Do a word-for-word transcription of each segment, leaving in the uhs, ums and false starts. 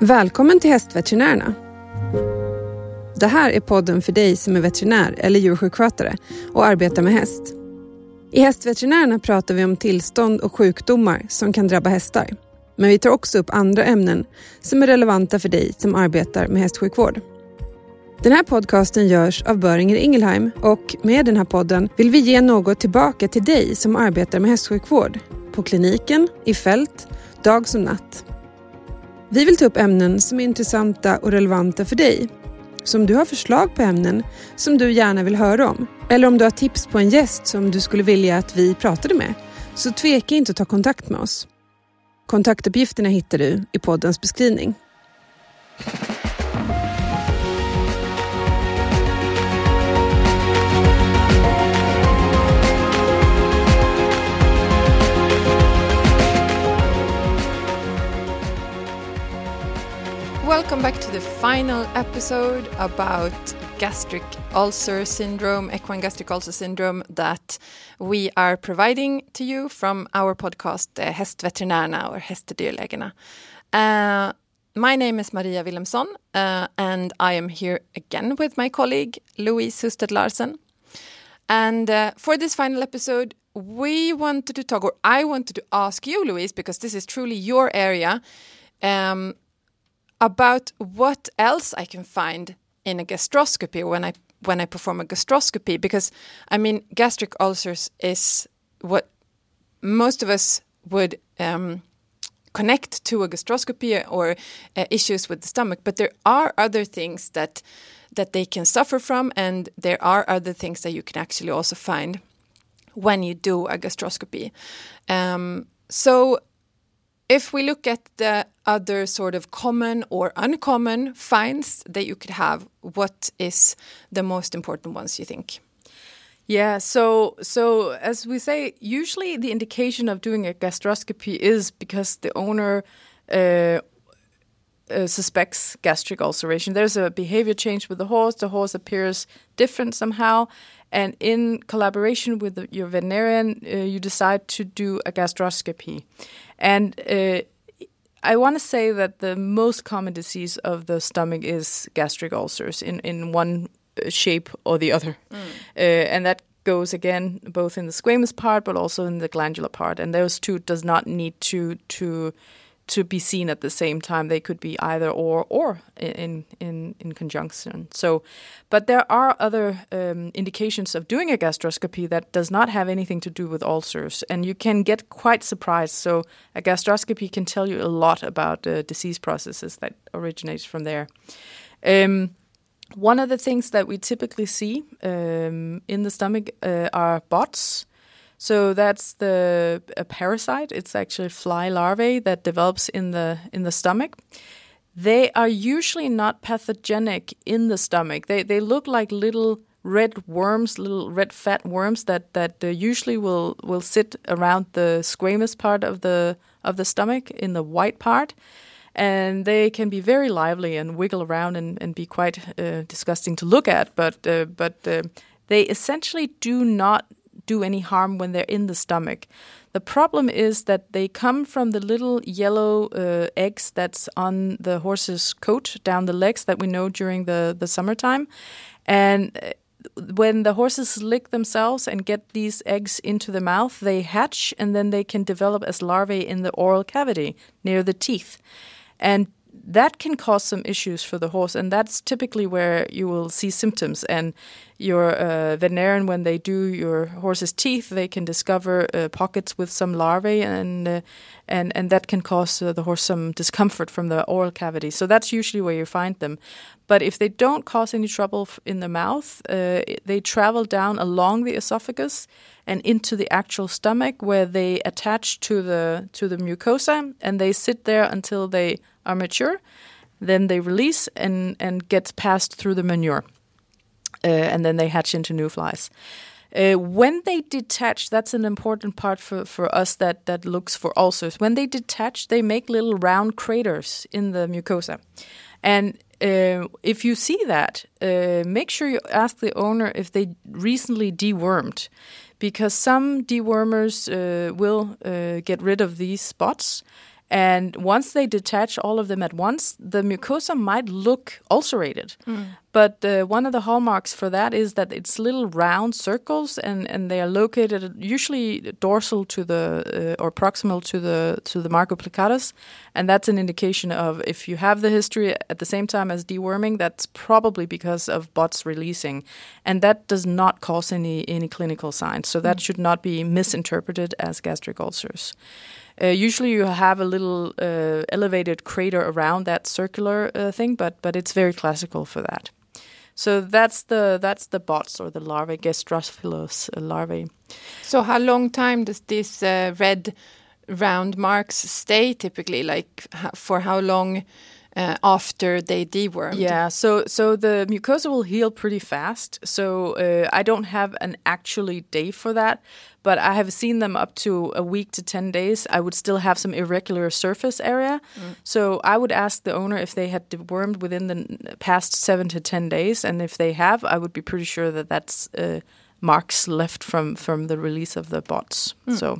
Välkommen till Hästveterinärerna. Det här är podden för dig som är veterinär eller djursjukskötare och arbetar med häst. I Hästveterinärerna pratar vi om tillstånd och sjukdomar som kan drabba hästar. Men vi tar också upp andra ämnen som är relevanta för dig som arbetar med hästsjukvård. Den här podcasten görs av Boehringer Ingelheim och med den här podden vill vi ge något tillbaka till dig som arbetar med hästsjukvård. På kliniken, i fält, dag som natt. Vi vill ta upp ämnen som är intressanta och relevanta för dig. Så om du har förslag på ämnen som du gärna vill höra om, eller om du har tips på en gäst som du skulle vilja att vi pratade med, så tveka inte att ta kontakt med oss. Kontaktuppgifterna hittar du i poddens beskrivning. Welcome back to the final episode about gastric ulcer syndrome, equine gastric ulcer syndrome, that we are providing to you from our podcast uh, Hästveterinärerna or Hästdyrlägarna. Uh, my name is Maria Wilhelmsson uh, and I am here again with my colleague Louise Husted Larsen. And uh, for this final episode, we wanted to talk, or I wanted to ask you, Louise, because this is truly your area, um, about what else I can find in a gastroscopy when I when I perform a gastroscopy, because I mean gastric ulcers is what most of us would um, connect to a gastroscopy or uh, issues with the stomach, but there are other things that that they can suffer from, and there are other things that you can actually also find when you do a gastroscopy. Um, so if we look at the other sort of common or uncommon finds that you could have, what is the most important ones, you think? Yeah, so so as we say, usually the indication of doing a gastroscopy is because the owner uh, uh, suspects gastric ulceration. There's a behavior change with the horse. The horse appears different somehow. And in collaboration with the, your veterinarian, uh, you decide to do a gastroscopy. And uh, I want to say that the most common disease of the stomach is gastric ulcers in, in one shape or the other. Mm. Uh, and that goes, again, both in the squamous part, but also in the glandular part. And those two does not need to to to be seen at the same time. They could be either or or in in in conjunction. So, but there are other um, indications of doing a gastroscopy that does not have anything to do with ulcers, and you can get quite surprised. So, a gastroscopy can tell you a lot about the uh, disease processes that originate from there. Um, one of the things that we typically see um, in the stomach uh, are B O Ts. So that's the a parasite. It's actually fly larvae that develops in the in the stomach. They are usually not pathogenic in the stomach. They they look like little red worms, little red fat worms that that uh, usually will will sit around the squamous part of the of the stomach in the white part, and they can be very lively and wiggle around and, and be quite uh, disgusting to look at. But uh, but uh, they essentially do not do any harm when they're in the stomach. The problem is that they come from the little yellow uh, eggs that's on the horse's coat down the legs that we know during the, the summertime. And when the horses lick themselves and get these eggs into the mouth, they hatch and then they can develop as larvae in the oral cavity near the teeth. And that can cause some issues for the horse, and that's typically where you will see symptoms. And your uh, veterinarian, when they do your horse's teeth, they can discover uh, pockets with some larvae, and uh, and and that can cause uh, the horse some discomfort from the oral cavity. So that's usually where you find them. But if they don't cause any trouble in the mouth, uh, they travel down along the esophagus and into the actual stomach, where they attach to the to the mucosa, and they sit there until they are mature. Then they release and, and get passed through the manure. Uh, and then they hatch into new flies. Uh, when they detach, that's an important part for, for us that, that looks for ulcers. When they detach, they make little round craters in the mucosa. And uh, if you see that, uh, make sure you ask the owner if they recently dewormed. Because some dewormers uh, will uh, get rid of these spots, And once they detach all of them at once, the mucosa might look ulcerated. Mm. But uh, one of the hallmarks for that is that it's little round circles, and, and they are located usually dorsal to the uh, or proximal to the to the marco plicatus, and that's an indication of if you have the history at the same time as deworming, that's probably because of B O Ts releasing, and that does not cause any any clinical signs. So that mm. should not be misinterpreted as gastric ulcers. Uh, usually you have a little uh, elevated crater around that circular uh, thing, but but it's very classical for that. So that's the that's the B O Ts or the larvae, Gastrophilus larvae. So how long time does this uh, red round marks stay typically? Like h- for how long uh, after they dewormed? Yeah, so so the mucosa will heal pretty fast. So uh, I don't have an actually day for that, but I have seen them up to a week to ten days. I would still have some irregular surface area. Mm. So I would ask the owner if they had dewormed within the past seven to ten days. And if they have, I would be pretty sure that that's uh, marks left from, from the release of the B O Ts. Mm. So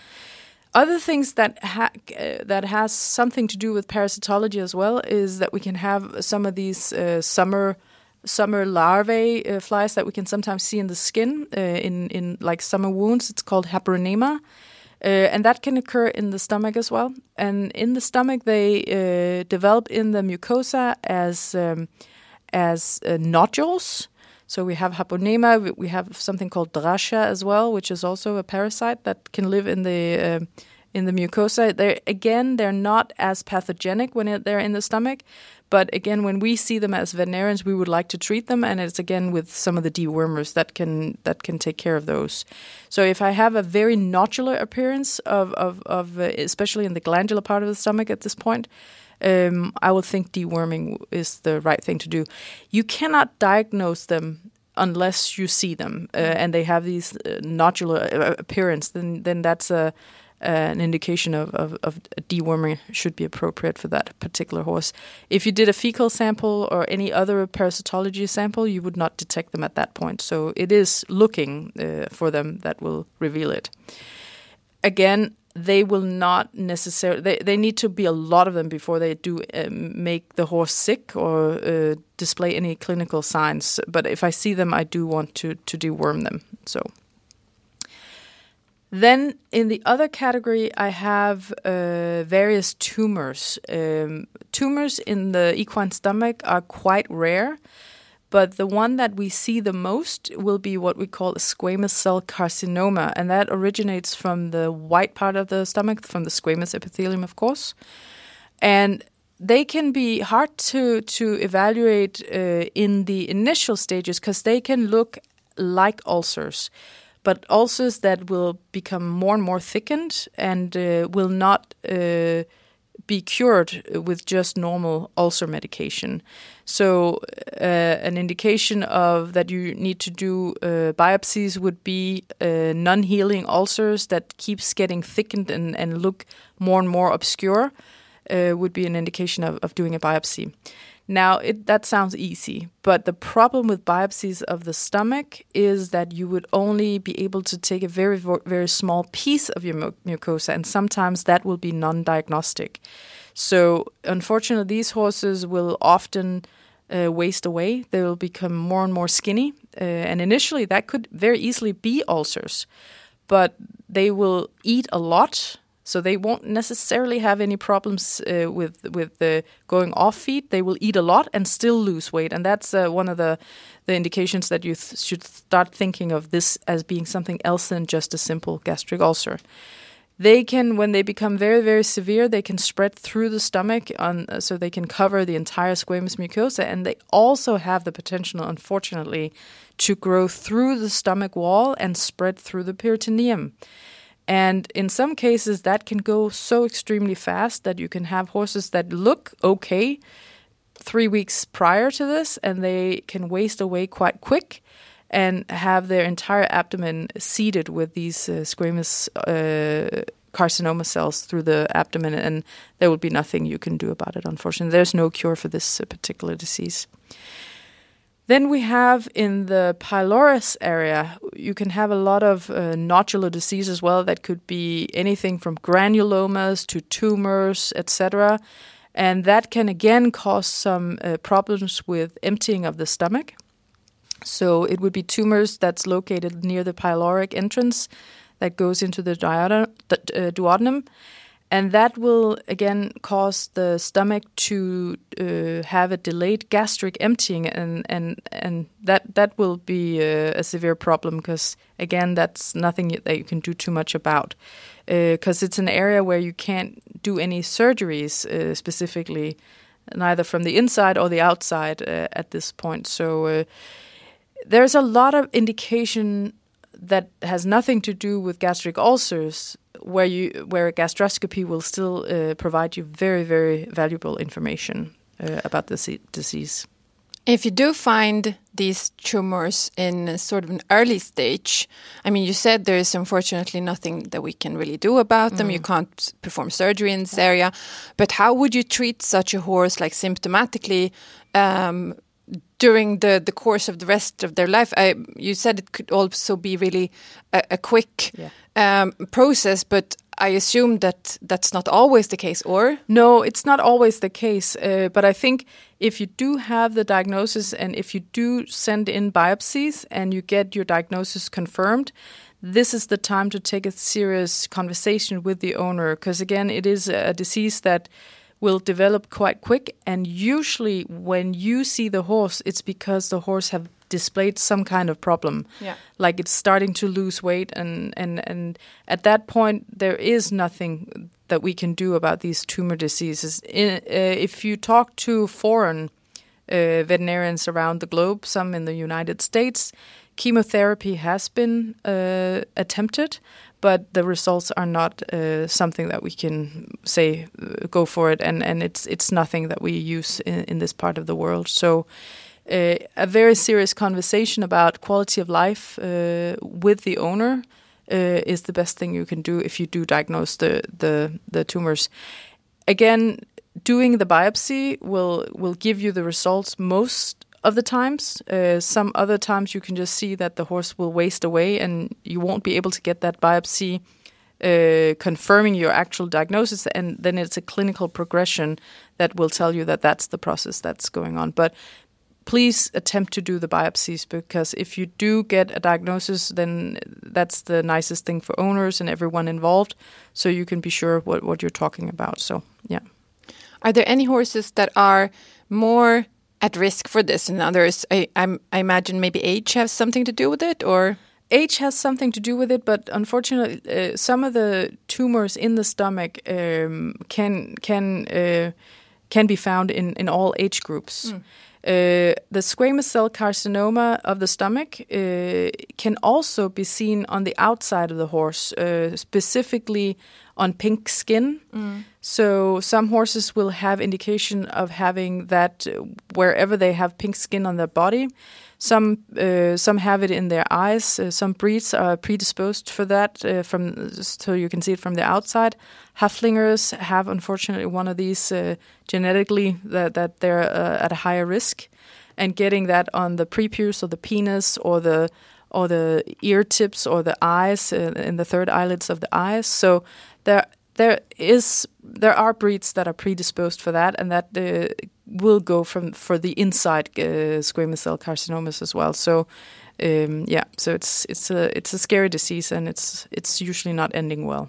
other things that ha- uh, that has something to do with parasitology as well is that we can have some of these uh, summer summer larvae uh, flies that we can sometimes see in the skin uh, in in like summer wounds. It's called Habronema, uh, and that can occur in the stomach as well. And in the stomach, they uh, develop in the mucosa as um, as uh, nodules. So we have Habronema. We, we have something called Dracea as well, which is also a parasite that can live in the uh, in the mucosa. They're, again, they're not as pathogenic when it, they're in the stomach. But again, when we see them as veterinarians, we would like to treat them, and it's again with some of the dewormers that can that can take care of those. So if I have a very nodular appearance of of, of uh, especially in the glandular part of the stomach at this point, um, I would think deworming is the right thing to do. You cannot diagnose them unless you see them uh, and they have these uh, nodular appearance. Then then that's a Uh, an indication of, of, of deworming should be appropriate for that particular horse. If you did a fecal sample or any other parasitology sample, you would not detect them at that point. So it is looking uh, for them that will reveal it. Again, they will not necessarily, they, they need to be a lot of them before they do uh, make the horse sick or uh, display any clinical signs. But if I see them, I do want to, to deworm them. So. Then in the other category, I have uh, various tumors. Um, tumors in the equine stomach are quite rare, but the one that we see the most will be what we call a squamous cell carcinoma, and that originates from the white part of the stomach, from the squamous epithelium, of course. And they can be hard to, to evaluate uh, in the initial stages because they can look like ulcers. But ulcers that will become more and more thickened and uh, will not uh, be cured with just normal ulcer medication. So uh, an indication of that you need to do uh, biopsies would be uh, non-healing ulcers that keeps getting thickened and, and look more and more obscure uh, would be an indication of, of doing a biopsy. Now, it, that sounds easy, but the problem with biopsies of the stomach is that you would only be able to take a very, very small piece of your mucosa, and sometimes that will be non-diagnostic. So, unfortunately, these horses will often uh, waste away. They will become more and more skinny, uh, and initially that could very easily be ulcers, but they will eat a lot. So they won't necessarily have any problems uh, with with the going off feed. They will eat a lot and still lose weight, and that's uh, one of the the indications that you th- should start thinking of this as being something else than just a simple gastric ulcer. They can, when they become very very severe, they can spread through the stomach, on, uh, so they can cover the entire squamous mucosa, and they also have the potential, unfortunately, to grow through the stomach wall and spread through the peritoneum. And in some cases, that can go so extremely fast that you can have horses that look okay three weeks prior to this, and they can waste away quite quick and have their entire abdomen seeded with these uh, squamous uh, carcinoma cells through the abdomen, and there will be nothing you can do about it, unfortunately. There's no cure for this uh, particular disease. Then we have in the pylorus area, you can have a lot of uh, nodular disease as well. That could be anything from granulomas to tumors, et cetera. And that can again cause some uh, problems with emptying of the stomach. So it would be tumors that's located near the pyloric entrance that goes into the duodenum. The, uh, duodenum. And that will, again, cause the stomach to uh, have a delayed gastric emptying, and and, and that, that will be uh, a severe problem because, again, that's nothing that you can do too much about because uh, it's an area where you can't do any surgeries uh, specifically, neither from the inside or the outside uh, at this point. So uh, there's a lot of indication that has nothing to do with gastric ulcers, where you where a gastroscopy will still uh, provide you very, very valuable information uh, about the disease. If you do find these tumors in a sort of an early stage, I mean, you said there is unfortunately nothing that we can really do about them. Mm. You can't perform surgery in this area. But how would you treat such a horse, like symptomatically, um, during the, the course of the rest of their life? I, you said it could also be really a, a quick yeah. um, process, but I assume that that's not always the case, or? No, it's not always the case. Uh, but I think if you do have the diagnosis and if you do send in biopsies and you get your diagnosis confirmed, this is the time to take a serious conversation with the owner. Because again, it is a disease that will develop quite quick, and usually when you see the horse, it's because the horse have displayed some kind of problem, yeah. like it's starting to lose weight, and, and, and at that point there is nothing that we can do about these tumor diseases. In, uh, if you talk to foreign uh, veterinarians around the globe, some in the United States, chemotherapy has been uh, attempted, but the results are not uh, something that we can say uh, go for it, and, and it's it's nothing that we use in, in this part of the world. So uh, a very serious conversation about quality of life uh, with the owner uh, is the best thing you can do if you do diagnose the the, the tumors. Again, doing the biopsy will will give you the results most of the times. Uh, some other times you can just see that the horse will waste away and you won't be able to get that biopsy uh, confirming your actual diagnosis, and then it's a clinical progression that will tell you that that's the process that's going on. But please attempt to do the biopsies, because if you do get a diagnosis, then that's the nicest thing for owners and everyone involved, so you can be sure what, what you're talking about. So, yeah. Are there any horses that are more at risk for this and others? I, I'm, I imagine maybe age has something to do with it, or? Age has something to do with it, but unfortunately, uh, some of the tumors in the stomach um, can can uh, can be found in, in all age groups. Mm. Uh, the squamous cell carcinoma of the stomach uh, can also be seen on the outside of the horse, uh, specifically on pink skin. Mm. So some horses will have indication of having that wherever they have pink skin on their body. Some uh, some have it in their eyes. Uh, some breeds are predisposed for that, uh, from so you can see it from the outside. Haflingers have, unfortunately, one of these uh, genetically that, that they're uh, at a higher risk, and getting that on the prepuce or the penis or the or the ear tips or the eyes uh, in the third eyelids of the eyes. So there there is there are breeds that are predisposed for that, and that uh, will go from for the inside uh, squamous cell carcinomas as well. So um, yeah, so it's it's a it's a scary disease, and it's it's usually not ending well.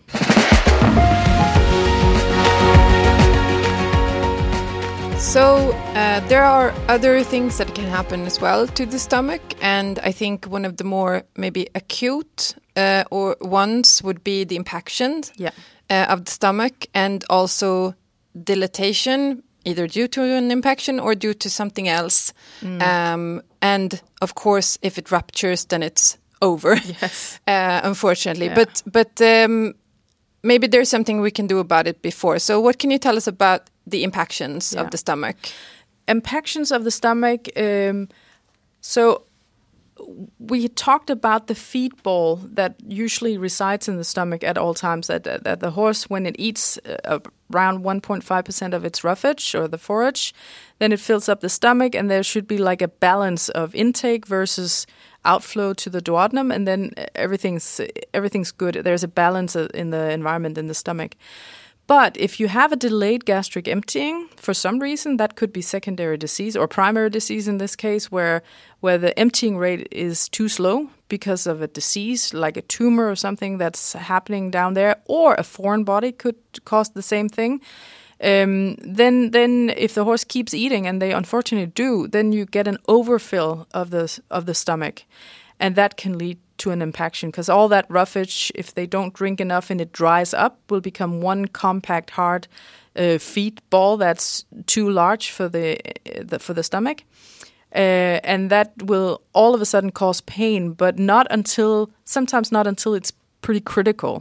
So uh, there are other things that can happen as well to the stomach, and I think one of the more maybe acute uh, or ones would be the impaction yeah. uh, of the stomach, and also dilatation, either due to an impaction or due to something else. Mm. Um, and of course, if it ruptures, then it's over. Yes, uh, unfortunately. Yeah. But but um, maybe there's something we can do about it before. So what can you tell us about the impactions yeah. of the stomach? Impactions of the stomach. Um, so we talked about the feed ball that usually resides in the stomach at all times. That, that the horse, when it eats uh, around one point five percent of its roughage or the forage, then it fills up the stomach, and there should be like a balance of intake versus outflow to the duodenum, and then everything's everything's good. There's a balance in the environment in the stomach. But if you have a delayed gastric emptying, for some reason, that could be secondary disease or primary disease in this case, where where the emptying rate is too slow because of a disease like a tumor or something that's happening down there, or a foreign body could cause the same thing. Um, then, then if the horse keeps eating, and they unfortunately do, then you get an overfill of the of the stomach, and that can lead to an impaction, because all that roughage, if they don't drink enough and it dries up, will become one compact, hard uh, feed ball that's too large for the, the for the stomach, uh, and that will all of a sudden cause pain, but not until sometimes not until it's pretty critical.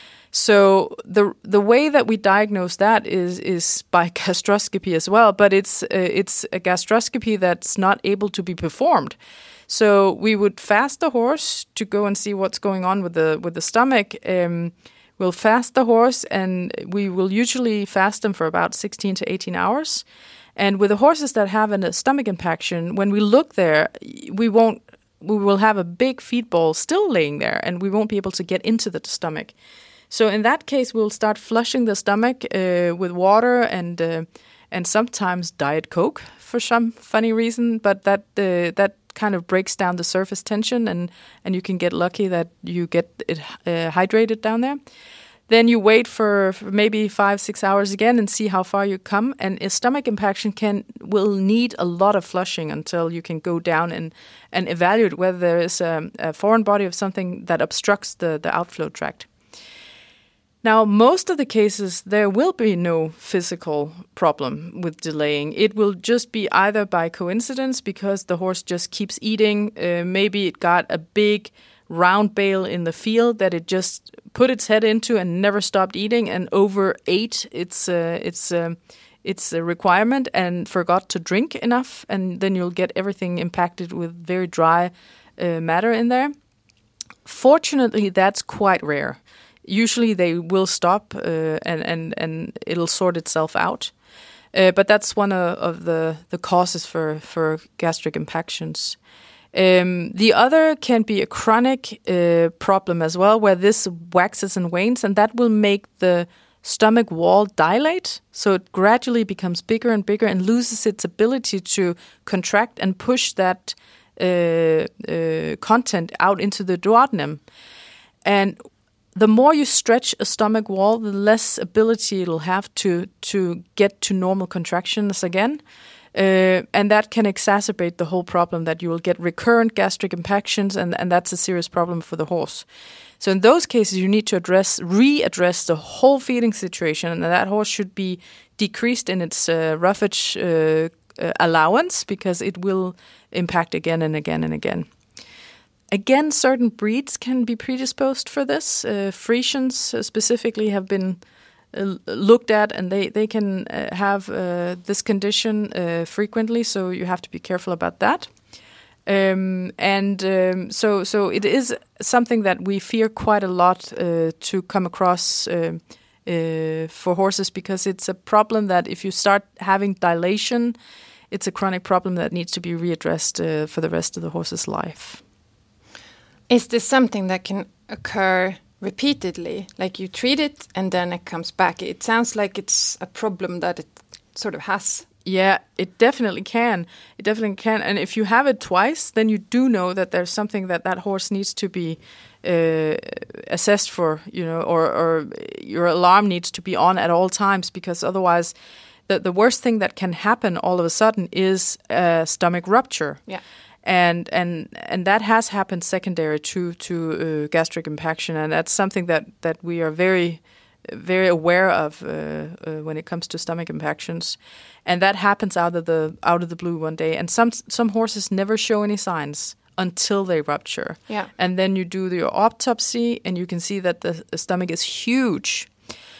So the the way that we diagnose that is is by gastroscopy as well, but it's uh, it's a gastroscopy that's not able to be performed. So we would fast the horse to go and see what's going on with the with the stomach. Um, we'll fast the horse, and we will usually fast them for about sixteen to eighteen hours. And with the horses that have a stomach impaction, when we look there, we won't. We will have a big feed ball still laying there, and we won't be able to get into the stomach. So in that case, we'll start flushing the stomach uh, with water and uh, and sometimes Diet Coke for some funny reason, but that uh, that kind of breaks down the surface tension, and, and you can get lucky that you get it uh, hydrated down there. Then you wait for, for maybe five, six hours again and see how far you come. And a stomach impaction can will need a lot of flushing until you can go down and, and evaluate whether there is a, a foreign body of something that obstructs the, the outflow tract. Now, most of the cases, there will be no physical problem with delaying. It will just be either by coincidence, because the horse just keeps eating. Uh, maybe it got a big round bale in the field that it just put its head into and never stopped eating, and overate its uh, its uh, its a requirement and forgot to drink enough, and then you'll get everything impacted with very dry uh, matter in there. Fortunately, that's quite rare. Usually they will stop uh, and, and, and it'll sort itself out. Uh, but that's one of, of the, the causes for, for gastric impactions. Um, the other can be a chronic uh, problem as well, where this waxes and wanes, and that will make the stomach wall dilate. So it gradually becomes bigger and bigger and loses its ability to contract and push that uh, uh, content out into the duodenum. And the more you stretch a stomach wall, the less ability it'll have to to get to normal contractions again. Uh, and that can exacerbate the whole problem, that you will get recurrent gastric impactions, and, and that's a serious problem for the horse. So in those cases, you need to address, readdress the whole feeding situation, and that horse should be decreased in its uh, roughage uh, uh, allowance, because it will impact again and again and again. Again, certain breeds can be predisposed for this. Uh, Friesians uh, specifically have been uh, looked at, and they, they can uh, have uh, this condition uh, frequently, so you have to be careful about that. Um, and um, so so it is something that we fear quite a lot uh, to come across uh, uh, for horses, because it's a problem that if you start having dilation, it's a chronic problem that needs to be readdressed uh, for the rest of the horse's life. Is this something that can occur repeatedly? Like you treat it and then it comes back? It sounds like it's a problem that it sort of has. Yeah, it definitely can. It definitely can. And if you have it twice, then you do know that there's something that that horse needs to be uh, assessed for, you know, or, or your alarm needs to be on at all times, because otherwise the, the worst thing that can happen all of a sudden is a stomach rupture. Yeah. And and and that has happened secondary to to uh, gastric impaction, and that's something that, that we are very very aware of uh, uh, when it comes to stomach impactions, and that happens out of the out of the blue one day. And some some horses never show any signs until they rupture. Yeah. And then you do your autopsy, and you can see that the, the stomach is huge.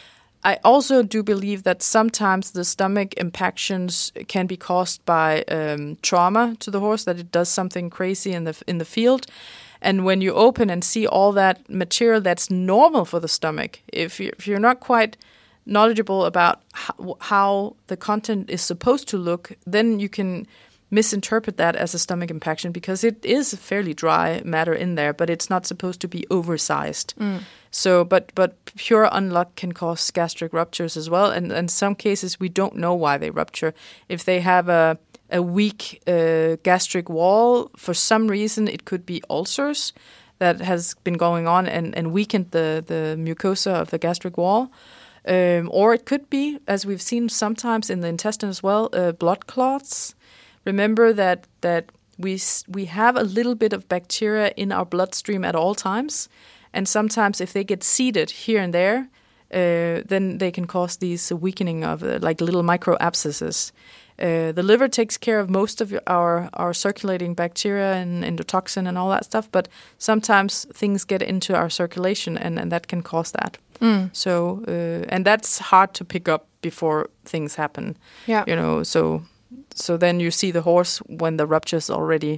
I also do believe that sometimes the stomach impactions can be caused by um, trauma to the horse, that it does something crazy in the in the field. And when you open and see all that material that's normal for the stomach, if, you, if you're not quite knowledgeable about how, how the content is supposed to look, then you can misinterpret that as a stomach impaction, because it is a fairly dry matter in there, but it's not supposed to be oversized. Mm. So, but but pure unluck can cause gastric ruptures as well, and in some cases we don't know why they rupture. If they have a a weak uh, gastric wall, for some reason it could be ulcers that has been going on and, and weakened the, the mucosa of the gastric wall. Um, or it could be, as we've seen sometimes in the intestine as well, uh, blood clots. Remember that that we we have a little bit of bacteria in our bloodstream at all times, and sometimes if they get seated here and there, uh, then they can cause these weakening of uh, like little micro abscesses. Uh, the liver takes care of most of our our circulating bacteria and endotoxin and all that stuff, but sometimes things get into our circulation, and, and that can cause that. Mm. So uh, and that's hard to pick up before things happen. Yeah, you know, so. So then you see the horse when the rupture's already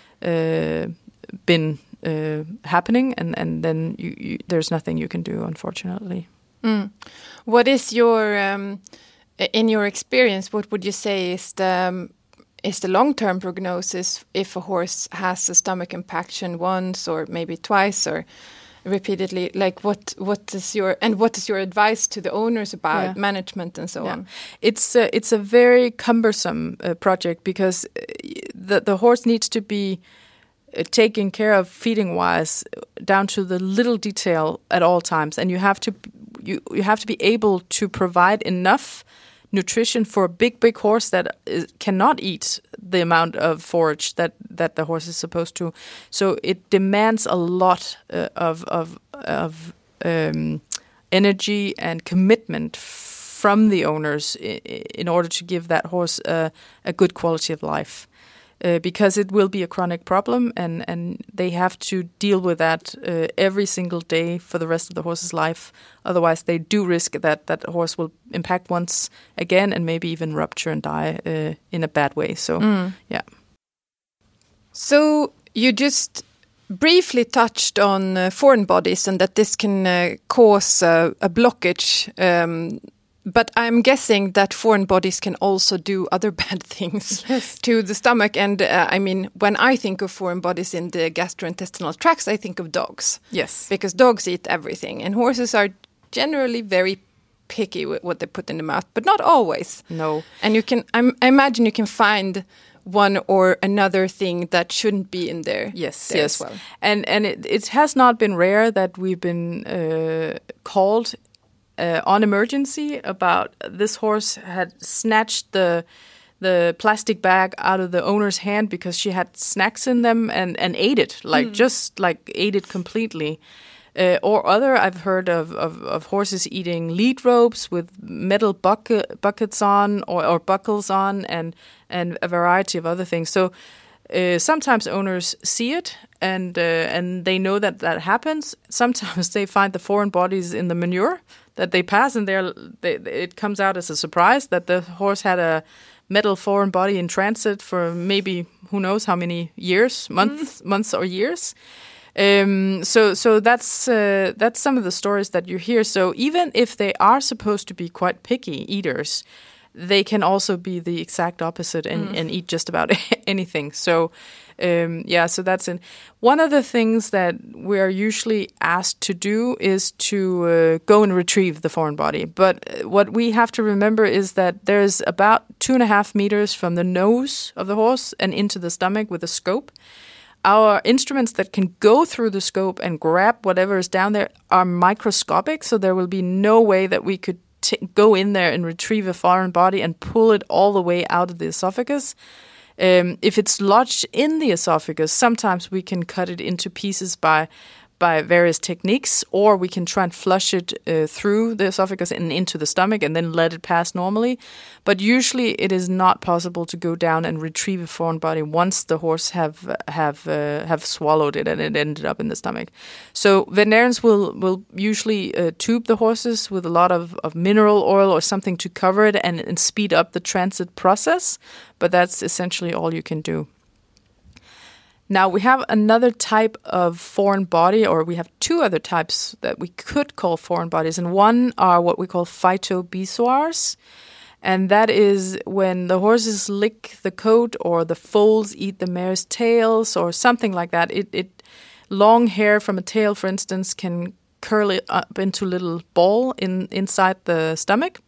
uh, been uh, happening, and, and then you, you, there's nothing you can do, unfortunately. Mm. What is your, um, in your experience, what would you say is the, um, is the long-term prognosis if a horse has a stomach impaction once or maybe twice or repeatedly? Like what what is your and what is your advice to the owners about yeah. management and so yeah. on? It's a, it's a very cumbersome uh, project, because the the horse needs to be uh, taken care of feeding wise down to the little detail at all times, and you have to you you have to be able to provide enough nutrition for a big big horse that is, cannot eat the amount of forage that, that the horse is supposed to. So it demands a lot uh, of of of um, energy and commitment from the owners in, in order to give that horse a, a good quality of life. Uh, because it will be a chronic problem, and, and they have to deal with that uh, every single day for the rest of the horse's life. Otherwise, they do risk that that horse will impact once again and maybe even rupture and die uh, in a bad way. So, mm. yeah. So you just briefly touched on uh, foreign bodies and that this can uh, cause uh, a blockage. Um, But I'm guessing that foreign bodies can also do other bad things yes. to the stomach. And uh, I mean, when I think of foreign bodies in the gastrointestinal tracts, I think of dogs. Yes. Because dogs eat everything. And horses are generally very picky with what they put in the mouth, but not always. No. And you can, I'm, I imagine you can find one or another thing that shouldn't be in there. Yes, there yes. as well. And, and it, it has not been rare that we've been uh, called Uh, on emergency about this horse had snatched the the plastic bag out of the owner's hand because she had snacks in them and, and ate it, like mm. just like ate it completely. Uh, or other, I've heard of, of, of horses eating lead ropes with metal bucket, buckets on or, or buckles on, and, and a variety of other things. So uh, sometimes owners see it and uh, and they know that that happens. Sometimes they find the foreign bodies in the manure that they pass, and they're, they, it comes out as a surprise that the horse had a metal foreign body in transit for maybe who knows how many years, months, mm. months or years. Um, so, so that's uh, that's some of the stories that you hear. So even if they are supposed to be quite picky eaters, they can also be the exact opposite and, mm. and eat just about anything. So. Um, yeah, so that's it. One of the things that we are usually asked to do is to uh, go and retrieve the foreign body. But what we have to remember is that there's about two and a half meters from the nose of the horse and into the stomach with a scope. Our instruments that can go through the scope and grab whatever is down there are microscopic, so there will be no way that we could t- go in there and retrieve a foreign body and pull it all the way out of the esophagus. Um, if it's lodged in the esophagus, sometimes we can cut it into pieces by by various techniques, or we can try and flush it uh, through the esophagus and into the stomach and then let it pass normally. But usually it is not possible to go down and retrieve a foreign body once the horse have have uh, have swallowed it and it ended up in the stomach. So veterinarians will will usually uh, tube the horses with a lot of, of mineral oil or something to cover it and, and speed up the transit process. But that's essentially all you can do. Now, we have another type of foreign body, or we have two other types that we could call foreign bodies. And one are what we call phytobezoars. And that is when the horses lick the coat or the foals eat the mare's tails or something like that. It, it long hair from a tail, for instance, can curl it up into a little ball in inside the stomach.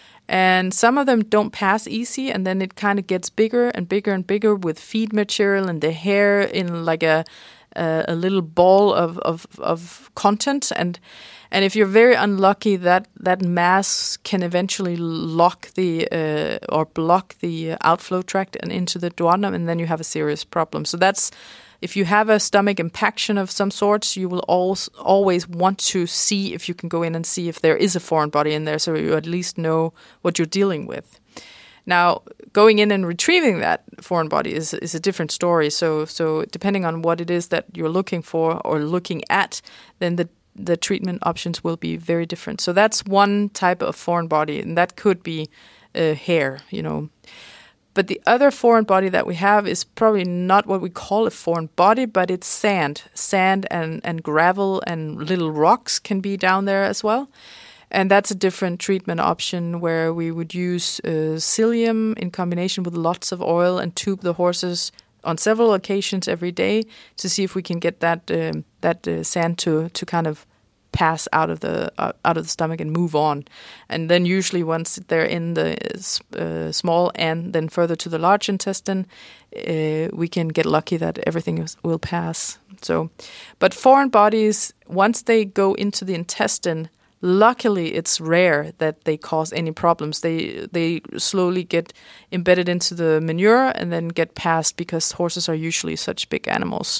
And some of them don't pass easy, and then it kind of gets bigger and bigger and bigger with feed material and the hair in like a a, a little ball of, of of content. And and if you're very unlucky, that that mass can eventually lock the uh, or block the outflow tract and into the duodenum, and then you have a serious problem. So that's if you have a stomach impaction of some sorts, you will always, always want to see if you can go in and see if there is a foreign body in there, so you at least know what you're dealing with. Now, going in and retrieving that foreign body is, is a different story. So, so depending on what it is that you're looking for or looking at, then the the treatment options will be very different. So that's one type of foreign body, and that could be uh, hair, you know. But the other foreign body that we have is probably not what we call a foreign body, but it's sand. Sand and, and gravel and little rocks can be down there as well. And that's a different treatment option where we would use uh, psyllium in combination with lots of oil and tube the horses on several occasions every day to see if we can get that um, that uh, sand to, to kind of pass out of the uh, out of the stomach and move on. And then usually once they're in the uh, small and then further to the large intestine, uh, we can get lucky that everything is, will pass. So, but foreign bodies, once they go into the intestine, luckily it's rare that they cause any problems. They they slowly get embedded into the manure and then get passed because horses are usually such big animals.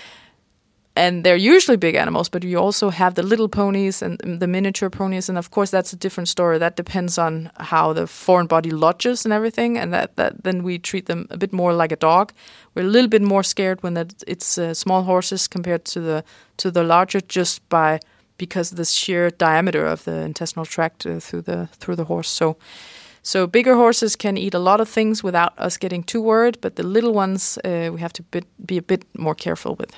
And they're usually big animals, but you also have the little ponies and the miniature ponies. And of course, that's a different story. That depends on how the foreign body lodges and everything. And that, that then we treat them a bit more like a dog. We're a little bit more scared when that it's uh, small horses compared to the to the larger, just by because of the sheer diameter of the intestinal tract uh, through the through the horse. So, so bigger horses can eat a lot of things without us getting too worried. But the little ones, uh, we have to bit, be a bit more careful with.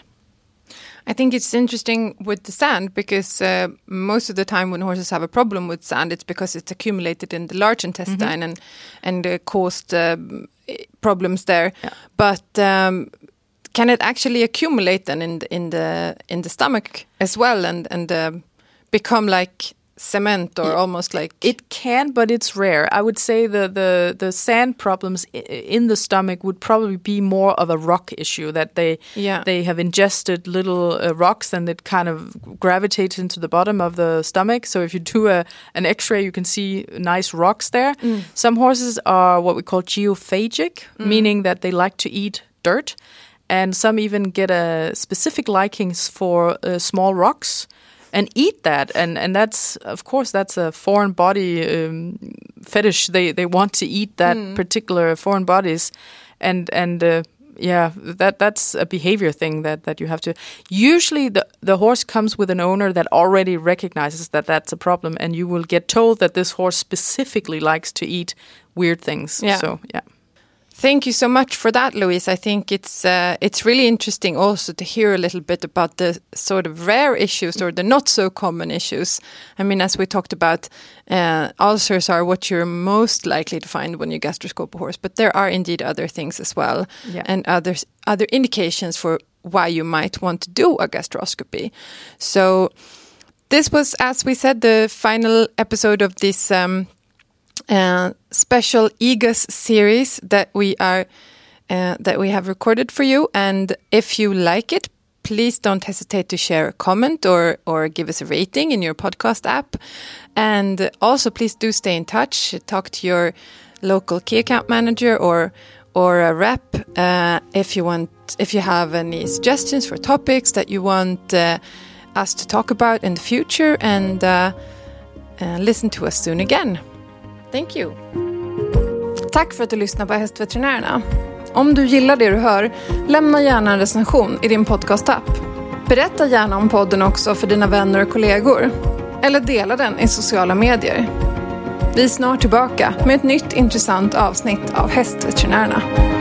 I think it's interesting with the sand because uh, most of the time when horses have a problem with sand, it's because it's accumulated in the large intestine mm-hmm. and and uh, caused uh, problems there. Yeah. But um, can it actually accumulate then in the, in the in the stomach as well and and uh, become like cement or it, almost like it can, but it's rare. I would say the the the sand problems in the stomach would probably be more of a rock issue, that they yeah. they have ingested little uh, rocks and it kind of gravitates into the bottom of the stomach. So if you do a an X-ray, you can see nice rocks there. Mm. Some horses are what we call geophagic, mm. meaning that they like to eat dirt, and some even get a specific likings for uh, small rocks and eat that, and and that's of course that's a foreign body um, fetish. They they want to eat that mm. particular foreign bodies, and and uh, yeah, that that's a behavior thing that, that you have to. Usually, the the horse comes with an owner that already recognizes that that's a problem, and you will get told that this horse specifically likes to eat weird things. Yeah. So yeah. Thank you so much for that, Louise. I think it's uh, it's really interesting also to hear a little bit about the sort of rare issues or the not so common issues. I mean, as we talked about, uh, ulcers are what you're most likely to find when you gastroscope a horse, but there are indeed other things as well, yeah. and others other indications for why you might want to do a gastroscopy. So this was, as we said, the final episode of this um Uh, special E G A S series that we are uh, that we have recorded for you. And if you like it, please don't hesitate to share a comment or or give us a rating in your podcast app. And also, please do stay in touch. Talk to your local key account manager or or a rep uh, if you want. If you have any suggestions for topics that you want Uh, us to talk about in the future, and uh, uh, listen to us soon again. Thank you. Tack för att du lyssnar på Hästveterinärerna. Om du gillar det du hör, lämna gärna en recension i din podcast-app. Berätta gärna om podden också för dina vänner och kollegor. Eller dela den i sociala medier. Vi är snart tillbaka med ett nytt intressant avsnitt av Hästveterinärerna.